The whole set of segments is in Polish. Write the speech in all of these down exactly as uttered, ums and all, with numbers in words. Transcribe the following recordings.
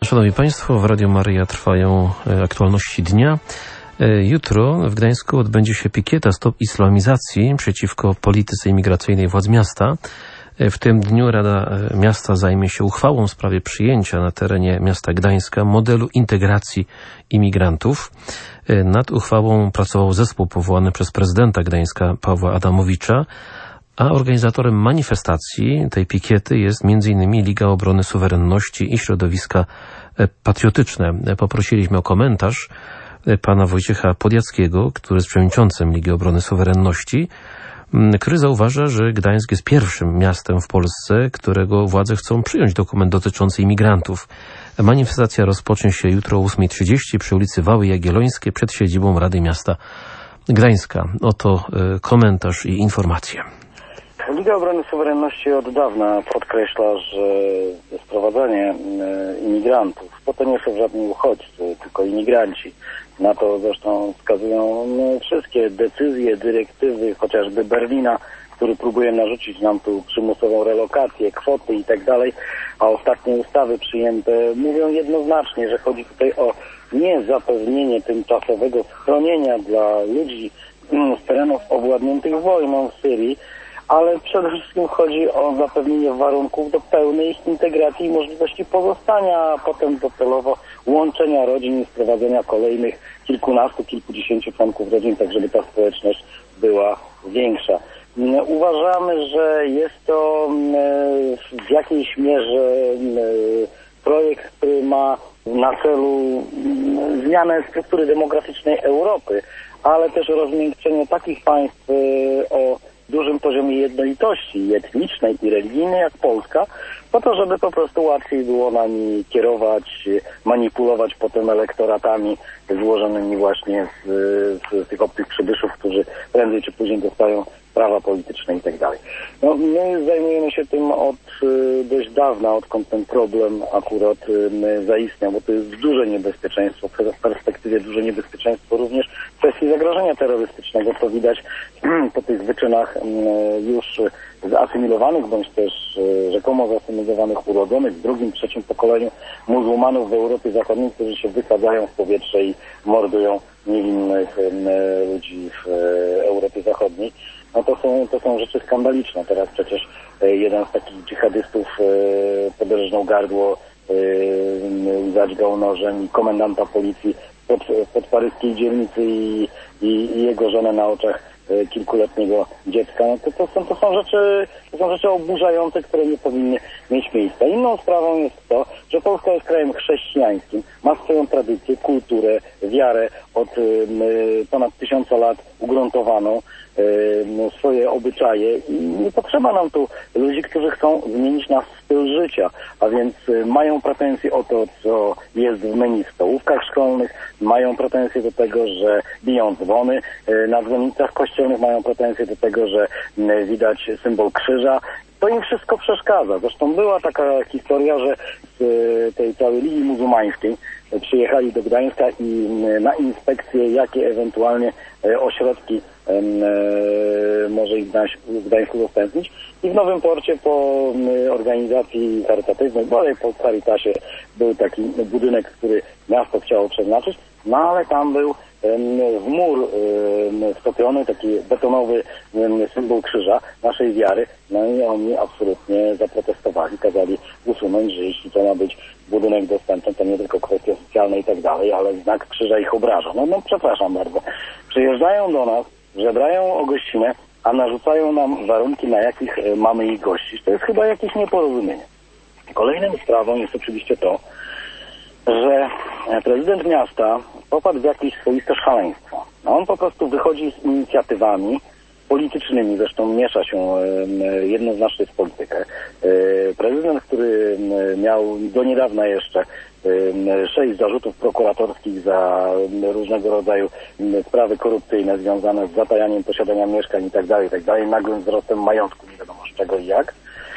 Szanowni Państwo, w Radio Maryja trwają aktualności dnia. Jutro w Gdańsku odbędzie się pikieta Stop Islamizacji przeciwko polityce imigracyjnej władz miasta. W tym dniu Rada Miasta zajmie się uchwałą w sprawie przyjęcia na terenie miasta Gdańska modelu integracji imigrantów. Nad uchwałą pracował zespół powołany przez prezydenta Gdańska Pawła Adamowicza, a organizatorem manifestacji tej pikiety jest między innymi Liga Obrony Suwerenności i Środowiska Patriotyczne. Poprosiliśmy o komentarz pana Wojciecha Podjackiego, który jest przewodniczącym Ligi Obrony Suwerenności, który zauważa, że Gdańsk jest pierwszym miastem w Polsce, którego władze chcą przyjąć dokument dotyczący imigrantów. Manifestacja rozpocznie się jutro o ósma trzydzieści przy ulicy Wały Jagiellońskiej przed siedzibą Rady Miasta Gdańska. Oto komentarz i informacje. Liga Obrony Suwerenności od dawna podkreśla, że sprowadzanie imigrantów, bo to nie są żadni uchodźcy, tylko imigranci. Na to zresztą wskazują wszystkie decyzje, dyrektywy, chociażby Berlina, który próbuje narzucić nam tu przymusową relokację, kwoty i tak dalej, a ostatnie ustawy przyjęte mówią jednoznacznie, że chodzi tutaj o nie zapewnienie tymczasowego schronienia dla ludzi z terenów owładniętych wojną w Syrii, ale przede wszystkim chodzi o zapewnienie warunków do pełnej integracji i możliwości pozostania, a potem docelowo łączenia rodzin i sprowadzenia kolejnych kilkunastu, kilkudziesięciu członków rodzin, tak żeby ta społeczność była większa. Uważamy, że jest to w jakiejś mierze projekt, który ma na celu zmianę struktury demograficznej Europy, ale też rozmiękczenie takich państw o dużym poziomie jednolitości etnicznej i religijnej jak Polska, po to, żeby po prostu łatwiej było nami kierować, manipulować potem elektoratami złożonymi właśnie z, z tych obcych przybyszów, którzy prędzej czy później dostają prawa polityczne i tak dalej. No, my zajmujemy się tym od dość dawna, odkąd ten problem akurat zaistniał, bo to jest duże niebezpieczeństwo, w perspektywie duże niebezpieczeństwo również w kwestii zagrożenia terrorystycznego, co widać po tych wyczynach już zasymilowanych, bądź też rzekomo zasymilowanych, urodzonych w drugim, trzecim pokoleniu muzułmanów w Europie Zachodniej, którzy się wysadzają w powietrze i mordują niewinnych ludzi w Europie Zachodniej. No to są, to są rzeczy skandaliczne. Teraz przecież jeden z takich dżihadystów poderżnął gardło, zadźgał nożem i komendanta policji pod, pod paryskiej dzielnicy i, i, i jego żonę na oczach kilkuletniego dziecka. No to, to, są, to, są rzeczy, to są rzeczy oburzające, które nie powinny mieć miejsca. Inną sprawą jest to, że Polska jest krajem chrześcijańskim, ma swoją tradycję, kulturę, wiarę od y, ponad tysiąca lat ugruntowaną, y, swoje obyczaje i nie potrzeba nam tu ludzi, którzy chcą zmienić nasz styl życia, a więc y, mają pretensje o to, co jest w menu w stołówkach szkolnych, mają pretensje do tego, że biją dzwony y, na dzwonnicach kościelnych, mają pretensje do tego, że y, widać symbol krzyża. To im wszystko przeszkadza. Zresztą była taka historia, że z tej całej Ligi Muzułmańskiej przyjechali do Gdańska i na inspekcję, jakie ewentualnie ośrodki może ich w Gdańsku udostępnić. I w Nowym Porcie po organizacji charytatywnej, bodaj po Caritasie, był taki budynek, który miasto chciało przeznaczyć, no ale tam był w mur wtopiony taki betonowy symbol krzyża naszej wiary, no i oni absolutnie zaprotestowali, kazali usunąć, że jeśli to ma być budynek dostępny, to nie tylko kwestie socjalne i tak dalej, ale znak krzyża ich obraża. No, no przepraszam bardzo. Przyjeżdżają do nas, żebrają o gościnę, a narzucają nam warunki, na jakich mamy ich gościć. To jest chyba jakieś nieporozumienie. Kolejną sprawą jest oczywiście to, że prezydent miasta popadł w jakieś swoiste szaleństwo. No on po prostu wychodzi z inicjatywami politycznymi, zresztą miesza się jednoznacznie w politykę. Prezydent, który miał do niedawna jeszcze sześć zarzutów prokuratorskich za różnego rodzaju sprawy korupcyjne związane z zatajaniem posiadania mieszkań i tak dalej, i tak dalej, nagłym wzrostem majątku, nie wiadomo z czego i jak.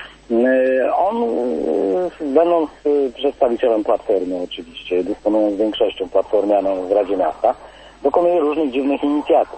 On, będąc przedstawicielem Platformy oczywiście, dysponując większością platformianą w Radzie Miasta, dokonuje różnych dziwnych inicjatyw.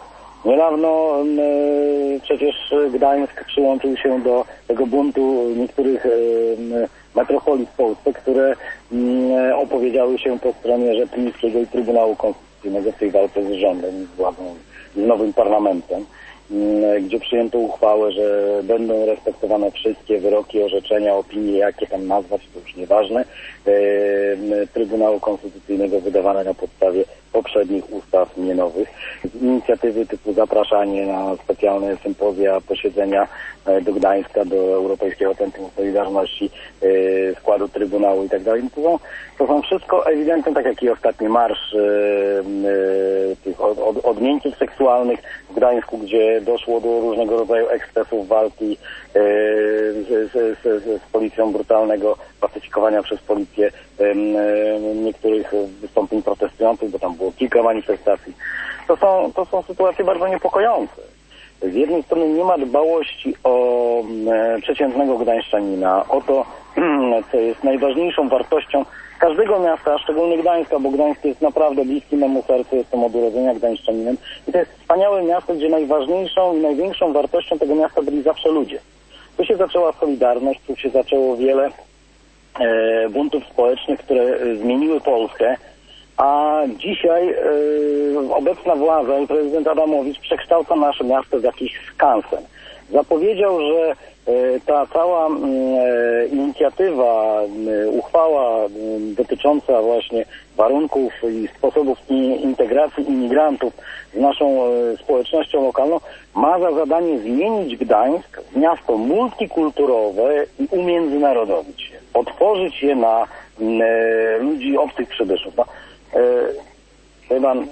Niedawno y, przecież Gdańsk przyłączył się do tego buntu niektórych y, metropolii w Polsce, które y, opowiedziały się po stronie Rzeplińskiego i Trybunału Konstytucyjnego w tej walce z rządem, z władzą, z nowym parlamentem, y, gdzie przyjęto uchwałę, że będą respektowane wszystkie wyroki, orzeczenia, opinie, jakie tam nazwać, to już nieważne, y, Trybunału Konstytucyjnego wydawane na podstawie poprzednich ustaw, nie nowych. Inicjatywy typu zapraszanie na specjalne sympozja, posiedzenia do Gdańska, do Europejskiego Centrum Solidarności, yy, składu Trybunału i tak dalej. To są, to są wszystko ewidentne, tak jak i ostatni marsz yy, yy, tych od, od, odmienków seksualnych w Gdańsku, gdzie doszło do różnego rodzaju ekscesów walki yy, z, z, z, z policją, brutalnego pacyfikowania przez policję yy, niektórych wystąpień protestujących, bo tam było kilka manifestacji. To są, to są sytuacje bardzo niepokojące. Z jednej strony nie ma dbałości o e, przeciętnego gdańszczanina, o to, co jest najważniejszą wartością każdego miasta, a szczególnie Gdańska, bo Gdańsk jest naprawdę bliskim memu sercu, jestem od urodzenia gdańszczaninem i to jest wspaniałe miasto, gdzie najważniejszą i największą wartością tego miasta byli zawsze ludzie. Tu się zaczęła Solidarność, tu się zaczęło wiele e, buntów społecznych, które zmieniły Polskę. A dzisiaj yy, obecna władza i prezydent Adamowicz przekształca nasze miasto w jakiś skansen. Zapowiedział, że yy, ta cała yy, inicjatywa, yy, uchwała yy, dotycząca właśnie warunków i sposobów integracji imigrantów z naszą yy, społecznością lokalną ma za zadanie zmienić Gdańsk w miasto multikulturowe i umiędzynarodowić się. Otworzyć je na yy, ludzi obcych przybyszów. No, Wie pan,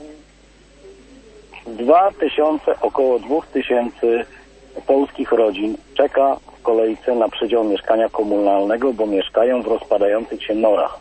dwa tysiące, około dwóch tysięcy polskich rodzin czeka w kolejce na przedział mieszkania komunalnego, bo mieszkają w rozpadających się norach.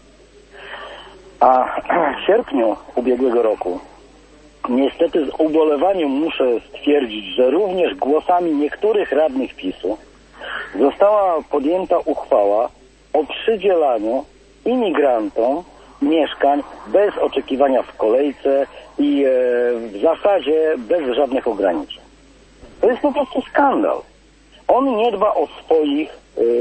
A w sierpniu ubiegłego roku niestety z ubolewaniem muszę stwierdzić, że również głosami niektórych radnych PiSu została podjęta uchwała o przydzielaniu imigrantom mieszkań bez oczekiwania w kolejce i e, w zasadzie bez żadnych ograniczeń. To jest po prostu skandal. On nie dba o swoich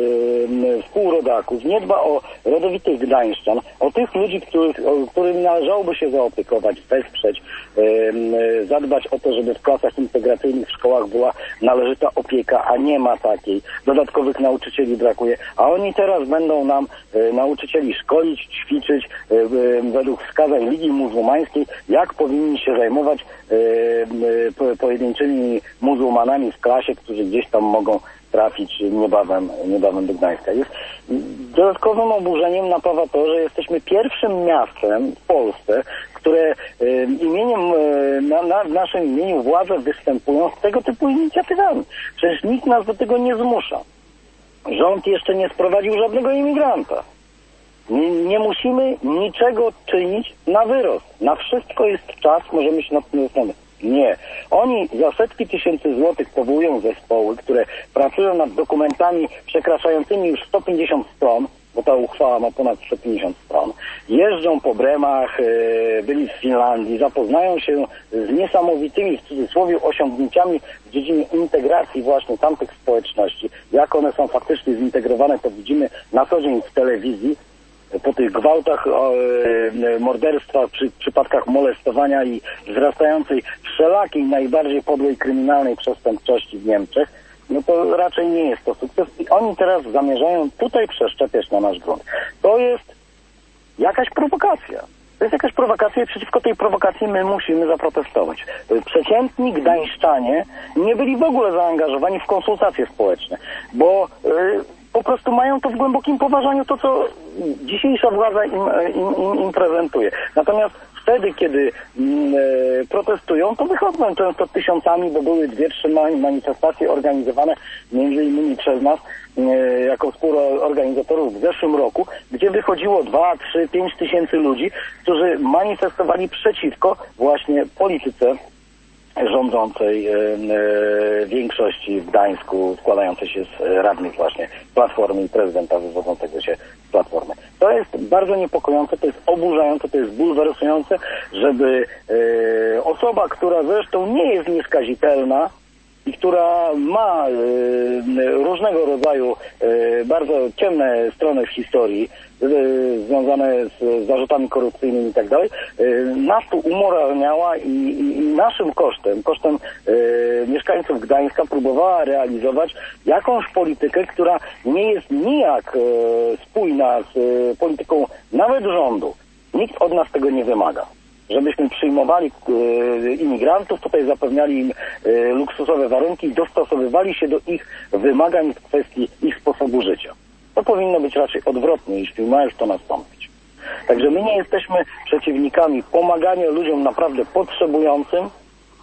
e, współrodaków, nie dba o rodowitych gdańszczan, o tych ludzi, których, o, którym należałoby się zaopiekować, wesprzeć, e, e, zadbać o to, żeby w klasach integracyjnych w szkołach była należyta opieka, a nie ma takiej. Dodatkowych nauczycieli brakuje, a oni teraz będą nam e, nauczycieli szkolić, ćwiczyć e, e, według wskazań Ligi Muzułmańskiej, jak powinni się zajmować e, e, po, pojedynczymi muzułmanami w klasie, którzy gdzieś tam mogą trafić niebawem, niebawem do Gdańska. Jest dodatkowym oburzeniem napawa to, że jesteśmy pierwszym miastem w Polsce, które y, imieniem, y, na, na w naszym imieniu władze występują z tego typu inicjatywami. Przecież nikt nas do tego nie zmusza. Rząd jeszcze nie sprowadził żadnego imigranta. Nie, nie musimy niczego czynić na wyrost. Na wszystko jest czas, możemy się nad tym zastanowić. Nie. Oni za setki tysięcy złotych powołują zespoły, które pracują nad dokumentami przekraczającymi już sto pięćdziesiąt stron, bo ta uchwała ma ponad sto pięćdziesiąt stron. Jeżdżą po Bremach, byli w Finlandii, zapoznają się z niesamowitymi, w cudzysłowie, osiągnięciami w dziedzinie integracji właśnie tamtych społeczności. Jak one są faktycznie zintegrowane, to widzimy na co dzień w telewizji. Po tych gwałtach, e, morderstwach, przy przypadkach molestowania i wzrastającej wszelakiej, najbardziej podłej kryminalnej przestępczości w Niemczech, no to raczej nie jest to sukces i oni teraz zamierzają tutaj przeszczepiać na nasz grunt. To jest jakaś prowokacja. To jest jakaś prowokacja i przeciwko tej prowokacji my musimy zaprotestować. Przeciętni gdańszczanie nie byli w ogóle zaangażowani w konsultacje społeczne, bo yy, po prostu mają to w głębokim poważaniu to, co dzisiejsza władza im, im, im, im prezentuje. Natomiast wtedy, kiedy mm, e, protestują, to wychodzą często tysiącami, bo były dwie, trzy manifestacje organizowane między innymi przez nas e, jako współorganizatorów w zeszłym roku, gdzie wychodziło dwa, trzy, pięć tysięcy ludzi, którzy manifestowali przeciwko właśnie polityce rządzącej e, e, większości w Gdańsku, składającej się z radnych właśnie Platformy i prezydenta wywodzącego się z Platformy. To jest bardzo niepokojące, to jest oburzające, to jest bulwersujące, żeby e, osoba, która zresztą nie jest nieskazitelna i która ma e, różnego rodzaju e, bardzo ciemne strony w historii, e, związane z zarzutami korupcyjnymi i tak dalej, nas tu umoralniała i, i, i naszym kosztem, kosztem e, mieszkańców Gdańska próbowała realizować jakąś politykę, która nie jest nijak e, spójna z e, polityką nawet rządu. Nikt od nas tego nie wymaga. Żebyśmy przyjmowali e, imigrantów, tutaj zapewniali im e, luksusowe warunki i dostosowywali się do ich wymagań w kwestii ich sposobu życia. To powinno być raczej odwrotnie, jeśli ma już to nastąpić. Także my nie jesteśmy przeciwnikami pomagania ludziom naprawdę potrzebującym,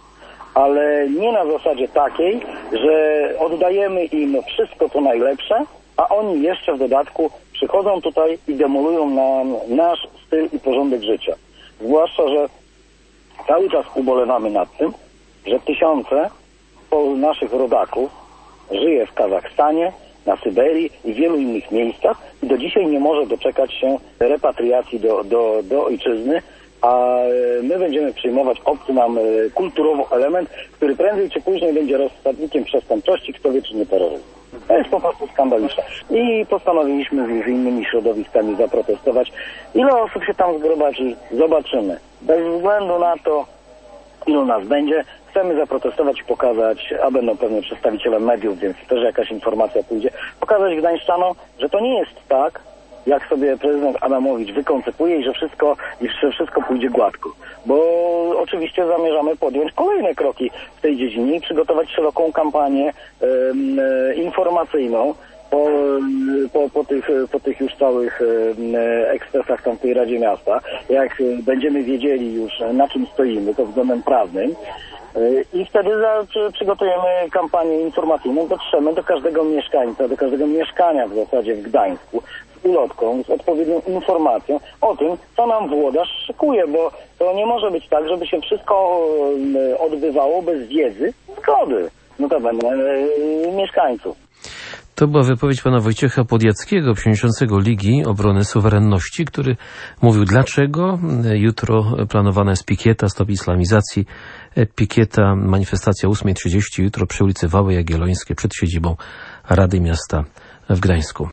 ale nie na zasadzie takiej, że oddajemy im wszystko co najlepsze, a oni jeszcze w dodatku przychodzą tutaj i demolują nam nasz styl i porządek życia. Zwłaszcza, że cały czas ubolewamy nad tym, że tysiące naszych rodaków żyje w Kazachstanie, na Syberii i wielu innych miejscach i do dzisiaj nie może doczekać się repatriacji do, do, do ojczyzny, a my będziemy przyjmować obcy nam kulturowo element, który prędzej czy później będzie rozsadnikiem przestępczości, kto wie czy nie terroryzmu. To jest po prostu skandaliczne. I postanowiliśmy z innymi środowiskami zaprotestować. Ile osób się tam zgromadzi, zobaczymy. Bez względu na to, ilu nas będzie, chcemy zaprotestować i pokazać, a będą pewnie przedstawiciele mediów, więc też jakaś informacja pójdzie, pokazać Gdańszczanom, że to nie jest tak, jak sobie prezydent Adamowicz wykoncypuje i że wszystko, i że wszystko pójdzie gładko. Bo oczywiście zamierzamy podjąć kolejne kroki w tej dziedzinie i przygotować szeroką kampanię um, informacyjną po, po, po, tych, po tych już całych um, ekscesach tam w tej Radzie Miasta. Jak będziemy wiedzieli już, na czym stoimy pod względem prawnym, i wtedy za, przy, przygotujemy kampanię informacyjną, dotrzemy do każdego mieszkańca, do każdego mieszkania w zasadzie w Gdańsku z ulotką, z odpowiednią informacją o tym, co nam włodarz szykuje, bo to nie może być tak, żeby się wszystko odbywało bez wiedzy, zgody, notabene mieszkańców. To była wypowiedź pana Wojciecha Podjackiego, przewodniczącego Ligi Obrony Suwerenności, który mówił, dlaczego jutro planowana jest pikieta, stop islamizacji. Pikieta, manifestacja o ósma trzydzieści jutro przy ulicy Wały Jagiellońskiej przed siedzibą Rady Miasta w Gdańsku.